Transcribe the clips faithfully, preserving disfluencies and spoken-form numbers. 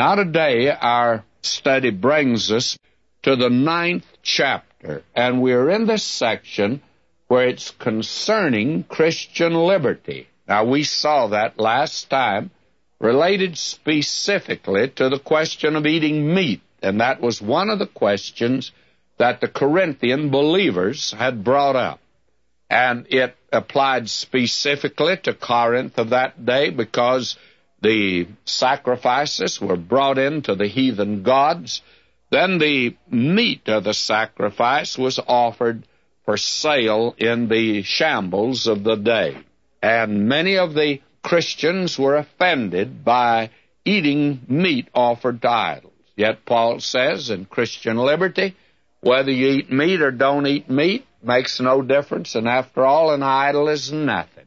Now today our study brings us to the ninth chapter, and we're in this section where it's concerning Christian liberty. Now we saw that last time, related specifically to the question of eating meat, and that was one of the questions that the Corinthian believers had brought up. And it applied specifically to Corinth of that day because the sacrifices were brought in to the heathen gods. Then the meat of the sacrifice was offered for sale in the shambles of the day. And many of the Christians were offended by eating meat offered to idols. Yet Paul says in Christian liberty, whether you eat meat or don't eat meat makes no difference, and after all, an idol is nothing.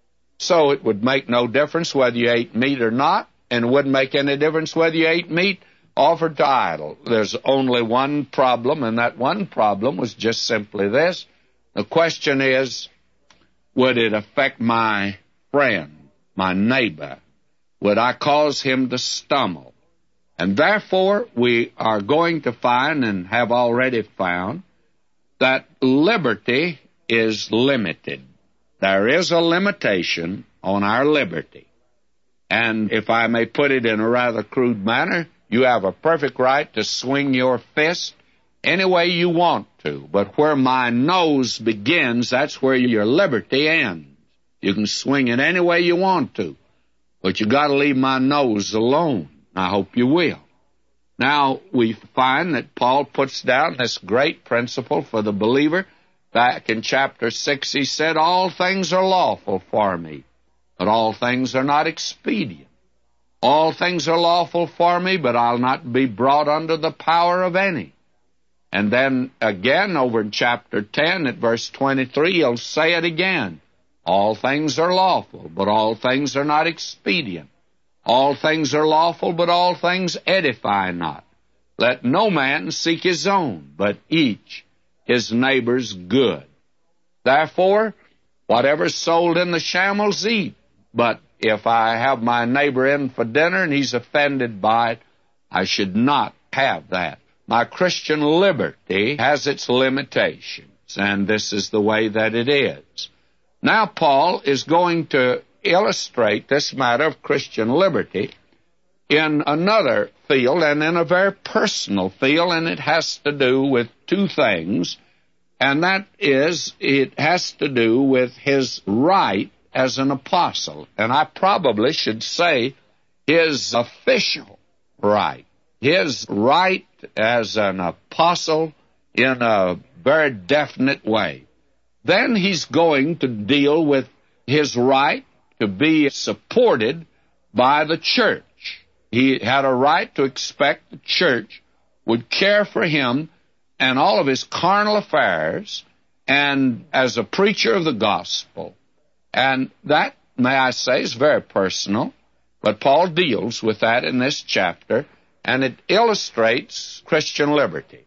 So it would make no difference whether you ate meat or not, and it wouldn't make any difference whether you ate meat offered to idol. There's only one problem, and that one problem was just simply this. The question is, would it affect my friend, my neighbor? Would I cause him to stumble? And therefore, we are going to find, and have already found, that liberty is limited. There is a limitation on our liberty. And if I may put it in a rather crude manner, you have a perfect right to swing your fist any way you want to. But where my nose begins, that's where your liberty ends. You can swing it any way you want to, but you got to leave my nose alone. I hope you will. Now, we find that Paul puts down this great principle for the believer. Back in chapter six, he said, all things are lawful for me, but all things are not expedient. All things are lawful for me, but I'll not be brought under the power of any. And then again, over in chapter ten, at verse twenty-three, he'll say it again. All things are lawful, but all things are not expedient. All things are lawful, but all things edify not. Let no man seek his own, but each his neighbor's good. Therefore, whatever's sold in the shambles, eat. But if I have my neighbor in for dinner and he's offended by it, I should not have that. My Christian liberty has its limitations, and this is the way that it is. Now Paul is going to illustrate this matter of Christian liberty in another field, and in a very personal field, and it has to do with two things, and that is, it has to do with his right as an apostle, and I probably should say his official right, his right as an apostle in a very definite way. Then he's going to deal with his right to be supported by the church. He had a right to expect the church would care for him and all of his carnal affairs, and as a preacher of the gospel. And that, may I say, is very personal, but Paul deals with that in this chapter, and it illustrates Christian liberty.